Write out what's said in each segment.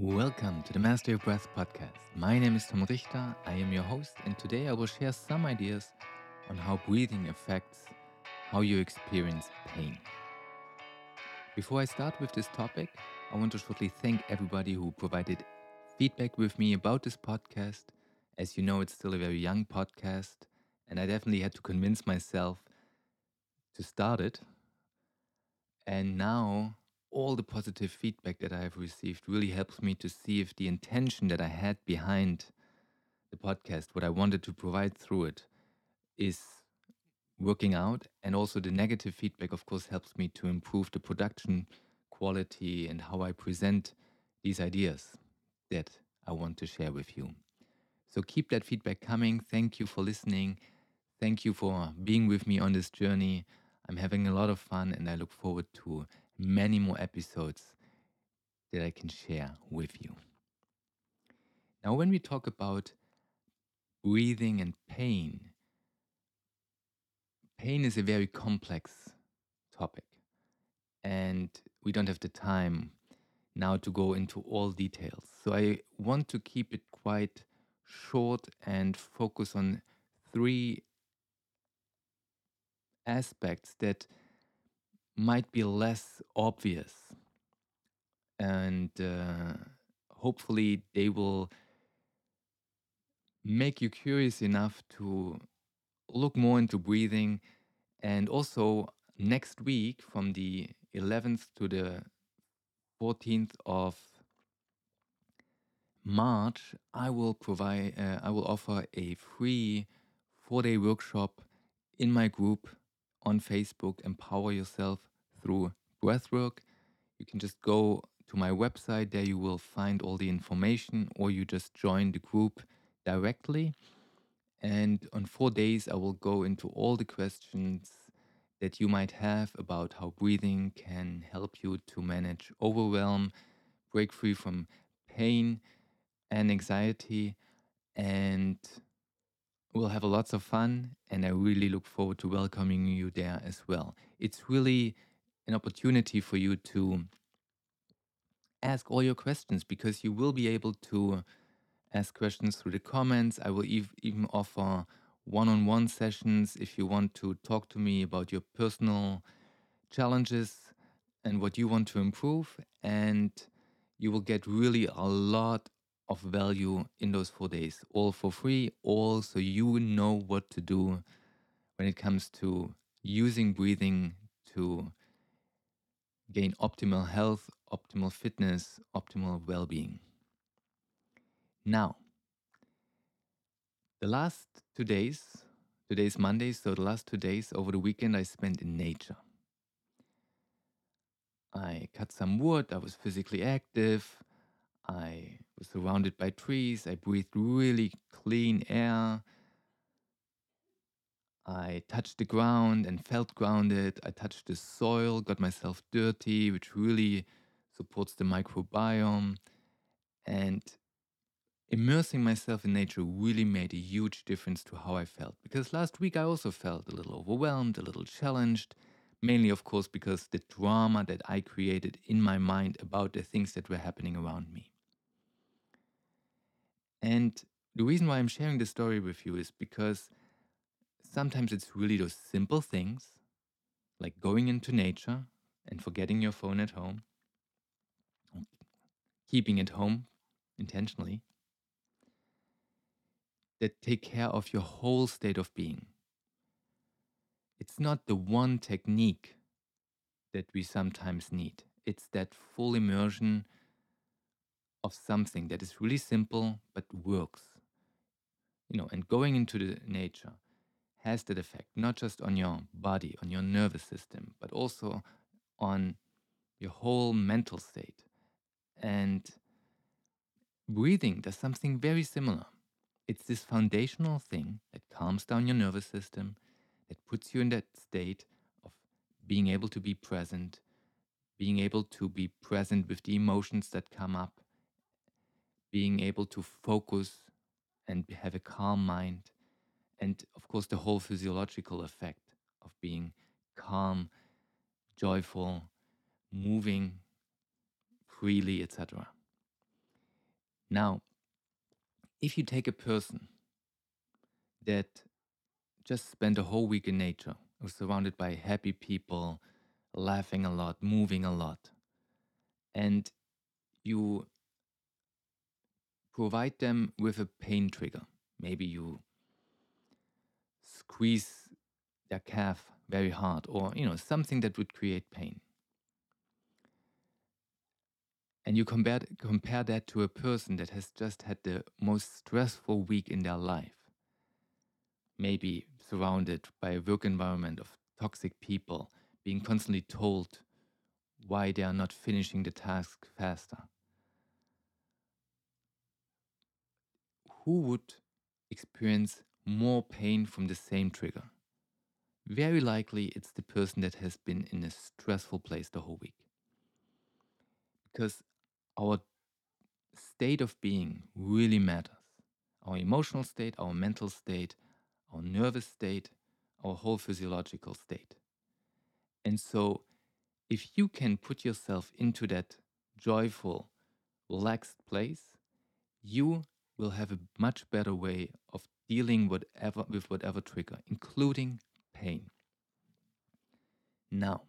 Welcome to the Master of Breath podcast. My name is Tom Richter. I am your host, and today I will share some ideas on how breathing affects how you experience pain. Before I start with this topic, I want to shortly thank everybody who provided feedback with me about this podcast. As you know, it's still a very young podcast, and I definitely had to convince myself to start it. And now all the positive feedback that I have received really helps me to see if the intention that I had behind the podcast, what I wanted to provide through it, is working out. And also the negative feedback, of course, helps me to improve the production quality and how I present these ideas that I want to share with you. So keep that feedback coming. Thank you for listening. Thank you for being with me on this journey. I'm having a lot of fun and I look forward to many more episodes that I can share with you. Now, when we talk about breathing and pain is a very complex topic, and we don't have the time now to go into all details. So I want to keep it quite short and focus on three aspects that might be less obvious, and hopefully they will make you curious enough to look more into breathing. And also next week, from the 11th to the 14th of March, I will offer a free 4-day workshop in my group on Facebook, Empower Yourself Through Breathwork. You can just go to my website, there you will find all the information, or you just join the group directly. And on 4 days, I will go into all the questions that you might have about how breathing can help you to manage overwhelm, break free from pain and anxiety, and we'll have lots of fun. And I really look forward to welcoming you there as well. It's really an opportunity for you to ask all your questions, because you will be able to ask questions through the comments. I will even offer one-on-one sessions if you want to talk to me about your personal challenges and what you want to improve. And you will get really a lot of value in those 4 days, all for free, all so you know what to do when it comes to using breathing to gain optimal health, optimal fitness, optimal well-being. Now, the last 2 days, today's Monday, so the last 2 days over the weekend I spent in nature. I cut some wood, I was physically active, I was surrounded by trees, I breathed really clean air, I touched the ground and felt grounded, I touched the soil, got myself dirty, which really supports the microbiome, and immersing myself in nature really made a huge difference to how I felt. Because last week I also felt a little overwhelmed, a little challenged, mainly, of course, because the drama that I created in my mind about the things that were happening around me. And the reason why I'm sharing this story with you is because sometimes it's really those simple things, like going into nature and forgetting your phone at home, keeping it home intentionally, that take care of your whole state of being. It's not the one technique that we sometimes need. It's that full immersion of something that is really simple but works. And going into the nature has that effect, not just on your body, on your nervous system, but also on your whole mental state. And breathing does something very similar. It's this foundational thing that calms down your nervous system, that puts you in that state of being able to be present, being able to be present with the emotions that come up, being able to focus and have a calm mind, and of course the whole physiological effect of being calm, joyful, moving freely, etc. Now, if you take a person that just spent a whole week in nature, was surrounded by happy people, laughing a lot, moving a lot, and you provide them with a pain trigger. Maybe you squeeze their calf very hard, or something that would create pain. And you compare that to a person that has just had the most stressful week in their life, maybe surrounded by a work environment of toxic people, being constantly told why they are not finishing the task faster. Who would experience more pain from the same trigger? Very likely it's the person that has been in a stressful place the whole week. Because our state of being really matters. Our emotional state, our mental state, our nervous state, our whole physiological state. And so, if you can put yourself into that joyful, relaxed place, you will have a much better way of dealing with whatever trigger, including pain. Now,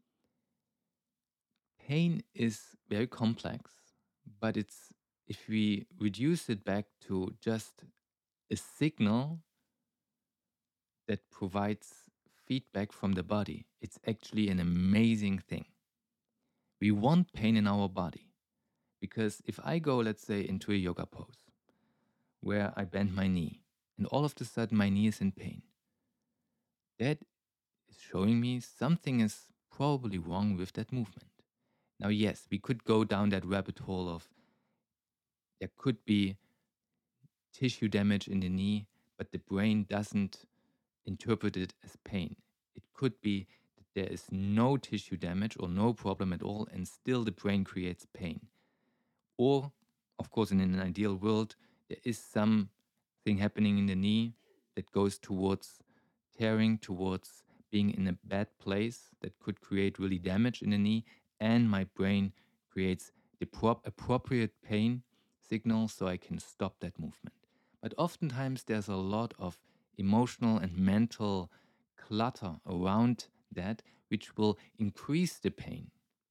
pain is very complex, but if we reduce it back to just a signal that provides feedback from the body, it's actually an amazing thing. We want pain in our body because if I go, let's say, into a yoga pose where I bend my knee and all of a sudden my knee is in pain, that is showing me something is probably wrong with that movement. Now, yes, we could go down that rabbit hole of there could be tissue damage in the knee, but the brain doesn't interpret it as pain. It could be that there is no tissue damage or no problem at all, and still the brain creates pain. Or, of course, in an ideal world, there is something happening in the knee that goes towards tearing, towards being in a bad place that could create really damage in the knee, and my brain creates the appropriate pain signal so I can stop that movement. But oftentimes there's a lot of emotional and mental clutter around that, which will increase the pain.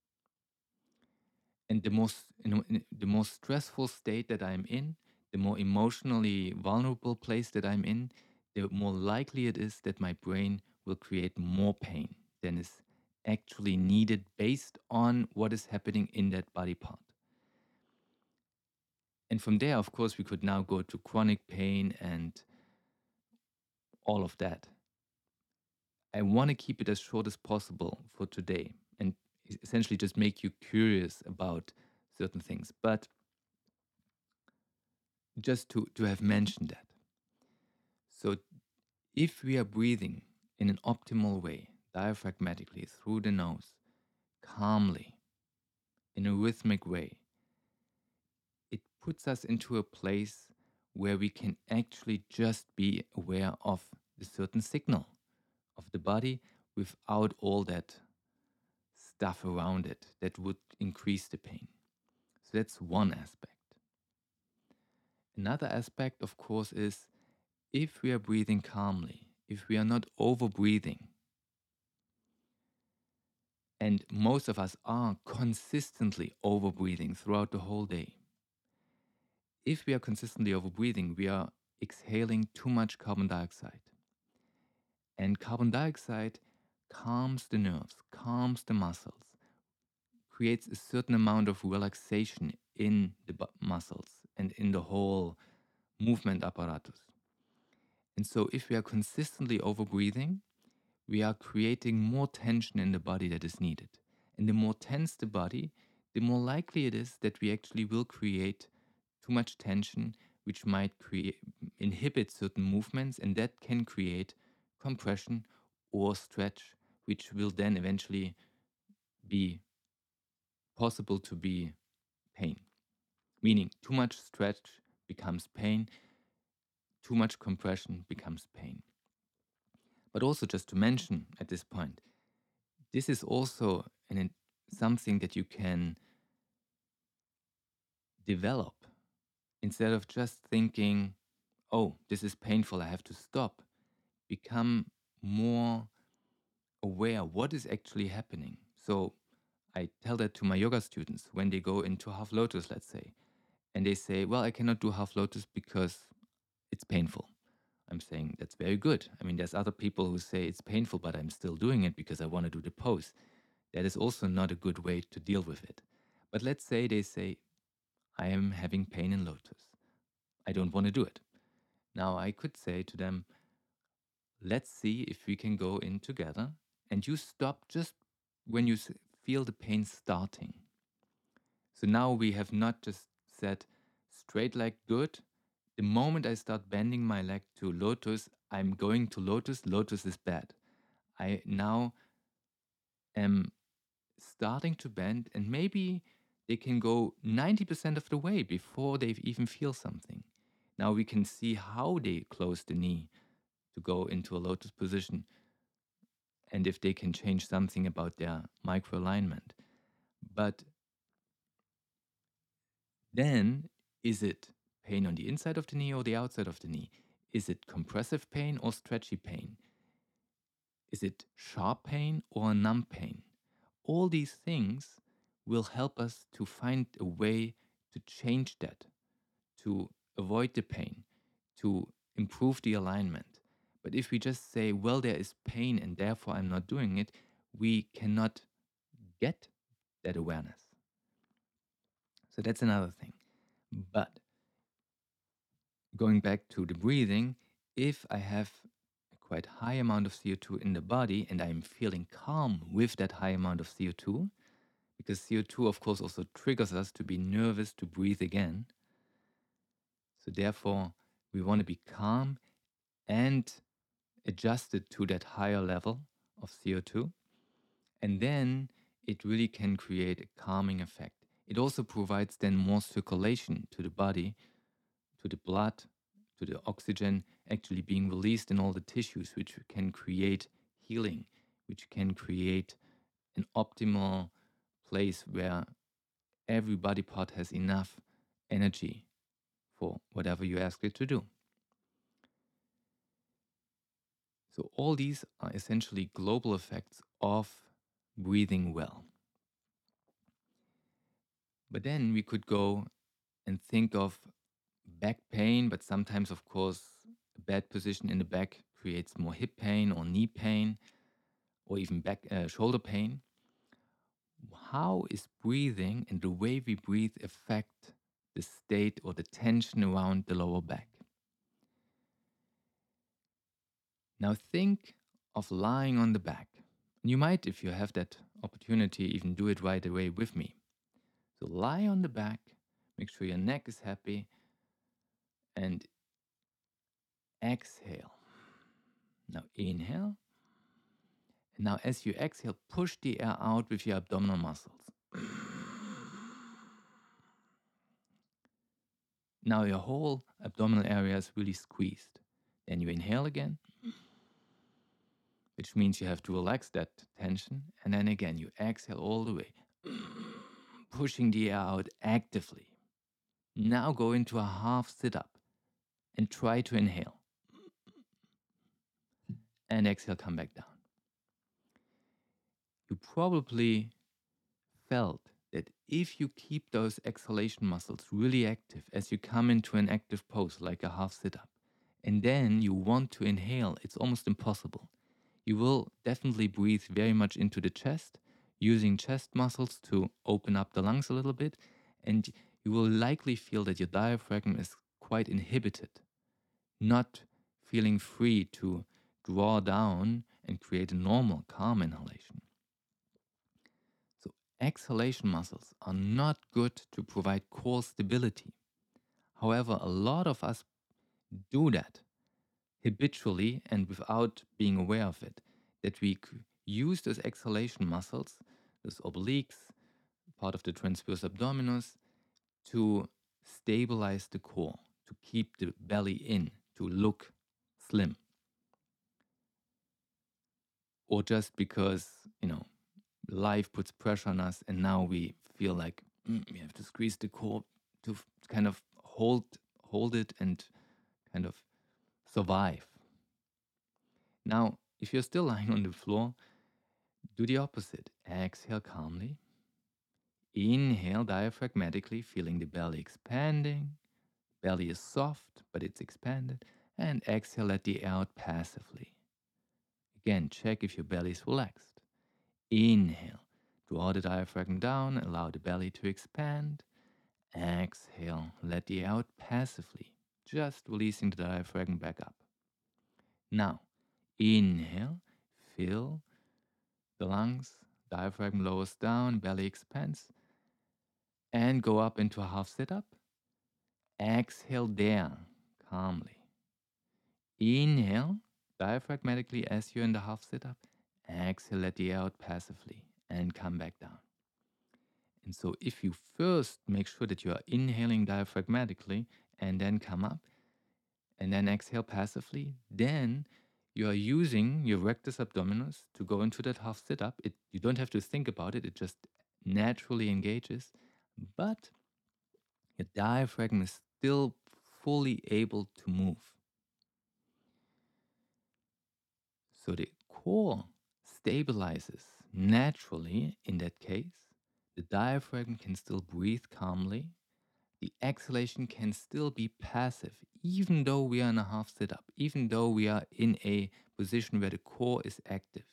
And the more stressful state that I'm in, the more emotionally vulnerable place that I'm in, the more likely it is that my brain will create more pain than is actually needed based on what is happening in that body part. And from there, of course, we could now go to chronic pain and all of that. I want to keep it as short as possible for today and essentially just make you curious about certain things. But just to have mentioned that. So if we are breathing in an optimal way, diaphragmatically through the nose, calmly, in a rhythmic way, it puts us into a place where we can actually just be aware of the certain signal of the body without all that stuff around it that would increase the pain. So that's one aspect. Another aspect, of course, is if we are breathing calmly, if we are not over breathing, and most of us are consistently over breathing throughout the whole day. If we are consistently over breathing, we are exhaling too much carbon dioxide. And carbon dioxide calms the nerves, calms the muscles, creates a certain amount of relaxation in the muscles and in the whole movement apparatus. And so if we are consistently over breathing, we are creating more tension in the body that is needed. And the more tense the body, the more likely it is that we actually will create too much tension, which might inhibit certain movements, and that can create compression or stretch, which will then eventually be possible to be pain. Meaning, too much stretch becomes pain, too much compression becomes pain. But also, just to mention at this point, this is also something that you can develop instead of just thinking, oh, this is painful, I have to stop, become more aware what is actually happening. So I tell that to my yoga students when they go into half lotus, let's say, and they say, well, I cannot do half lotus because it's painful. I'm saying that's very good. I mean, there's other people who say it's painful, but I'm still doing it because I want to do the pose. That is also not a good way to deal with it. But let's say they say, I am having pain in lotus. I don't want to do it. Now I could say to them, let's see if we can go in together, and you stop just when you feel the pain starting. So now we have not just said straight leg good. The moment I start bending my leg to lotus, I'm going to lotus. Lotus is bad. I now am starting to bend, and maybe they can go 90% of the way before they even feel something. Now we can see how they close the knee to go into a lotus position, and if they can change something about their microalignment. But then, is it pain on the inside of the knee or the outside of the knee? Is it compressive pain or stretchy pain? Is it sharp pain or numb pain? All these things will help us to find a way to change that, to avoid the pain, to improve the alignment. But if we just say, well, there is pain and therefore I'm not doing it, we cannot get that awareness. So that's another thing. But going back to the breathing, if I have a quite high amount of CO2 in the body and I'm feeling calm with that high amount of CO2, because CO2, of course, also triggers us to be nervous to breathe again. So therefore, we want to be calm and adjusted to that higher level of CO2. And then it really can create a calming effect. It also provides then more circulation to the body, to the blood, to the oxygen actually being released in all the tissues, which can create healing, which can create an optimal place where every body part has enough energy for whatever you ask it to do. So all these are essentially global effects of breathing well. But then we could go and think of back pain, but sometimes, of course, a bad position in the back creates more hip pain or knee pain or even back shoulder pain. How is breathing and the way we breathe affect the state or the tension around the lower back? Now think of lying on the back. You might, if you have that opportunity, even do it right away with me. So lie on the back, make sure your neck is happy, and exhale. Now inhale. And now as you exhale, push the air out with your abdominal muscles. Now your whole abdominal area is really squeezed. Then you inhale again, which means you have to relax that tension. And then again, you exhale all the way, pushing the air out actively. Now go into a half sit-up and try to inhale. And exhale, come back down. You probably felt that if you keep those exhalation muscles really active as you come into an active pose like a half sit-up, and then you want to inhale, it's almost impossible. You will definitely breathe very much into the chest, using chest muscles to open up the lungs a little bit, and you will likely feel that your diaphragm is quite inhibited, not feeling free to draw down and create a normal, calm inhalation. So exhalation muscles are not good to provide core stability. However, a lot of us do that habitually and without being aware of it, that we use those exhalation muscles, those obliques, part of the transverse abdominis, to stabilize the core, to keep the belly in, to look slim. Or just because, life puts pressure on us and now we feel like we have to squeeze the core to kind of hold it and kind of survive. Now, if you're still lying on the floor, do the opposite. Exhale calmly. Inhale diaphragmatically, feeling the belly expanding. Belly is soft, but it's expanded. And exhale, let the air out passively. Again, check if your belly is relaxed. Inhale, draw the diaphragm down, allow the belly to expand. Exhale, let the air out passively, just releasing the diaphragm back up. Now, inhale, fill the lungs, diaphragm lowers down, belly expands, and go up into a half sit-up. Exhale down calmly. Inhale diaphragmatically as you're in the half sit-up. Exhale, let the air out passively and come back down. And so if you first make sure that you are inhaling diaphragmatically and then come up and then exhale passively, then you are using your rectus abdominis to go into that half sit-up. You don't have to think about it. It just naturally engages. But your diaphragm is still fully able to move. So the core stabilizes naturally in that case. The diaphragm can still breathe calmly. The exhalation can still be passive, even though we are in a half sit-up, even though we are in a position where the core is active.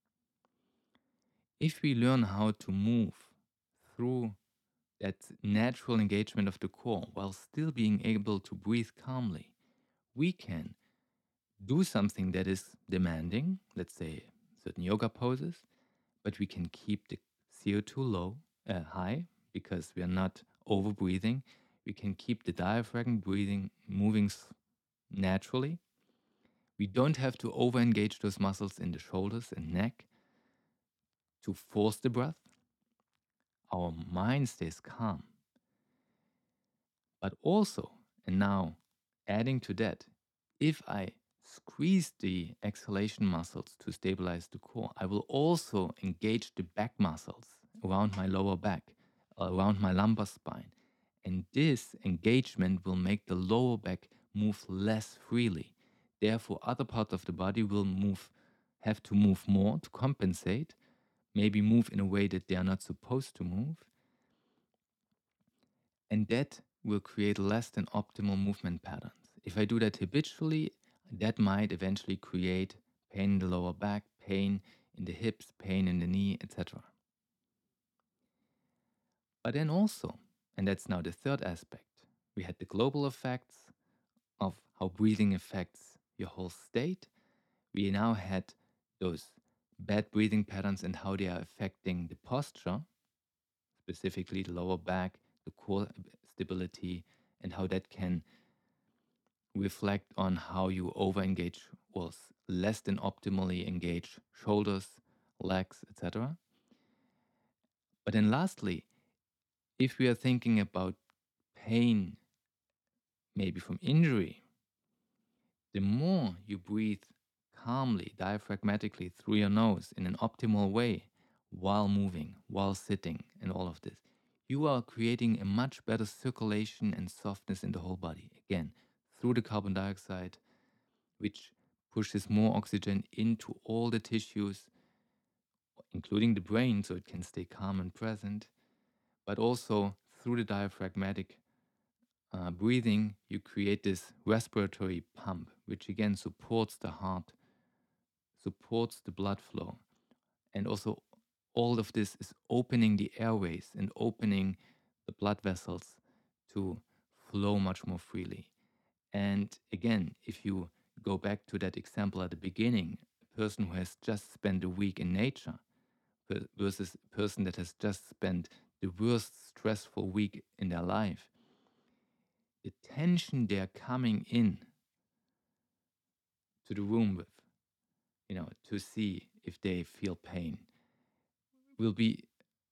If we learn how to move through that natural engagement of the core while still being able to breathe calmly, we can do something that is demanding, let's say certain yoga poses, but we can keep the CO2 high because we are not over breathing. We can keep the diaphragm moving naturally. We don't have to over engage those muscles in the shoulders and neck to force the breath. Our mind stays calm. But also, and now adding to that, if I squeeze the exhalation muscles to stabilize the core, I will also engage the back muscles around my lower back, around my lumbar spine. And this engagement will make the lower back move less freely. Therefore, other parts of the body will have to move more to compensate, maybe move in a way that they are not supposed to move. And that will create less than optimal movement patterns. If I do that habitually, that might eventually create pain in the lower back, pain in the hips, pain in the knee, etc. But then also, and that's now the third aspect, we had the global effects of how breathing affects your whole state. We now had those bad breathing patterns and how they are affecting the posture, specifically the lower back, the core stability, and how that can reflect on how you over-engage or less than optimally engage shoulders, legs, etc. But then lastly, if we are thinking about pain, maybe from injury, the more you breathe calmly, diaphragmatically through your nose in an optimal way while moving, while sitting, and all of this, you are creating a much better circulation and softness in the whole body. Again, through the carbon dioxide, which pushes more oxygen into all the tissues, including the brain, so it can stay calm and present, but also through the diaphragmatic breathing, you create this respiratory pump, which again supports the heart, supports the blood flow. And also, all of this is opening the airways and opening the blood vessels to flow much more freely. And again, if you go back to that example at the beginning, a person who has just spent a week in nature versus a person that has just spent the worst stressful week in their life, the tension they're coming in to the room with, to see if they feel pain, will be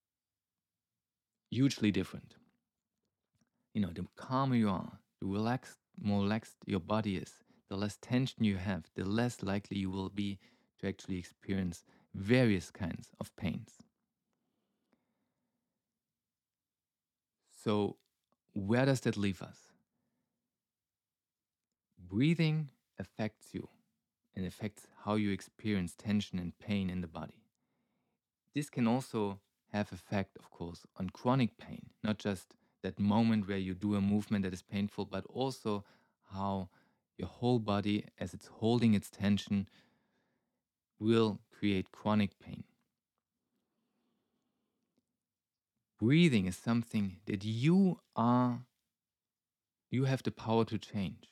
hugely different. The calmer you are, the more relaxed your body is, the less tension you have, the less likely you will be to actually experience various kinds of pains. So, where does that leave us? Breathing affects you and affects how you experience tension and pain in the body. This can also have effect, of course, on chronic pain, not just that moment where you do a movement that is painful, but also how your whole body, as it's holding its tension, will create chronic pain. Breathing is something that you have the power to change.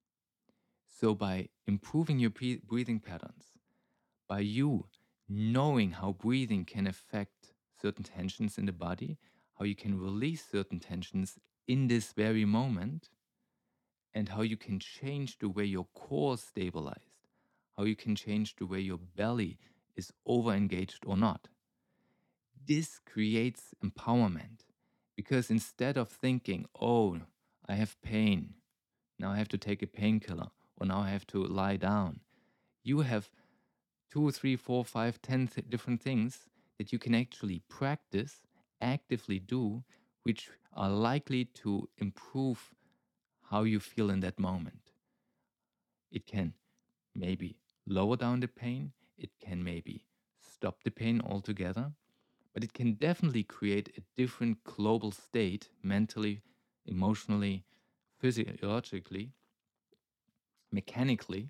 So by improving your breathing patterns, by you knowing how breathing can affect certain tensions in the body, how you can release certain tensions in this very moment, and how you can change the way your core is stabilized, how you can change the way your belly is over engaged or not. This creates empowerment, because instead of thinking, oh, I have pain, now I have to take a painkiller, or now I have to lie down, you have 2, 3, 4, 5, 10 different things that you can actually practice, actively do, which are likely to improve how you feel in that moment. It can maybe lower down the pain, it can maybe stop the pain altogether, but it can definitely create a different global state mentally, emotionally, physiologically, mechanically,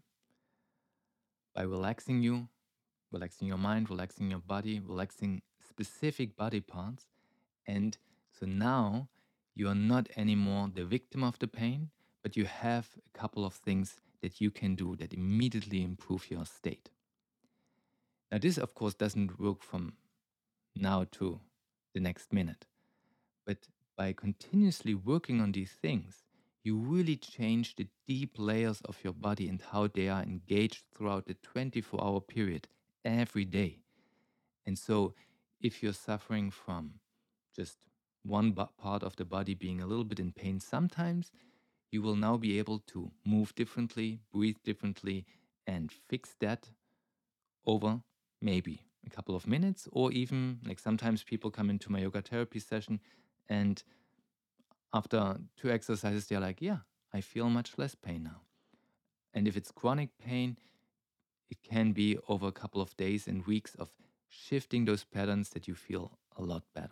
by relaxing you, relaxing your mind, relaxing your body, relaxing specific body parts. And so now you are not anymore the victim of the pain, but you have a couple of things that you can do that immediately improve your state. Now, this, of course, doesn't work from now to the next minute, but by continuously working on these things, you really change the deep layers of your body and how they are engaged throughout the 24-hour period every day. And so, if you're suffering from just one part of the body being a little bit in pain sometimes, you will now be able to move differently, breathe differently, and fix that over maybe a couple of minutes, or even like sometimes people come into my yoga therapy session and after 2 exercises, they're like, yeah, I feel much less pain now. And if it's chronic pain, it can be over a couple of days and weeks of shifting those patterns that you feel a lot better.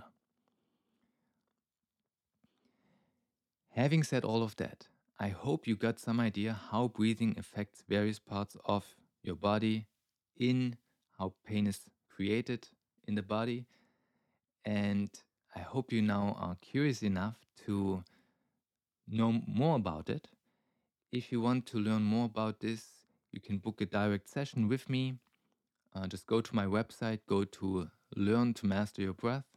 Having said all of that, I hope you got some idea how breathing affects various parts of your body, in how pain is created in the body. And I hope you now are curious enough to know more about it. If you want to learn more about this, you can book a direct session with me. Just go to my website, go to Learn to Master Your Breath.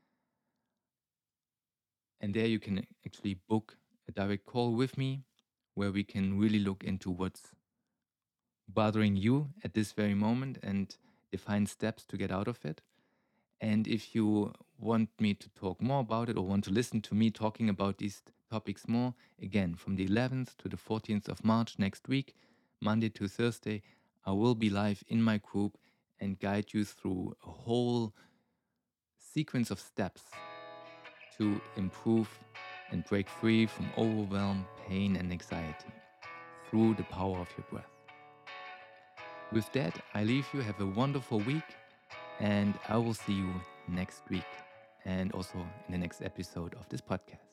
And there you can actually book a direct call with me where we can really look into what's bothering you at this very moment and define steps to get out of it. And if you want me to talk more about it or want to listen to me talking about these topics more, again, from the 11th to the 14th of March next week, Monday to Thursday, I will be live in my group and guide you through a whole sequence of steps to improve and break free from overwhelm, pain, and anxiety through the power of your breath. With that, I leave you. Have a wonderful week, and I will see you next week and also in the next episode of this podcast.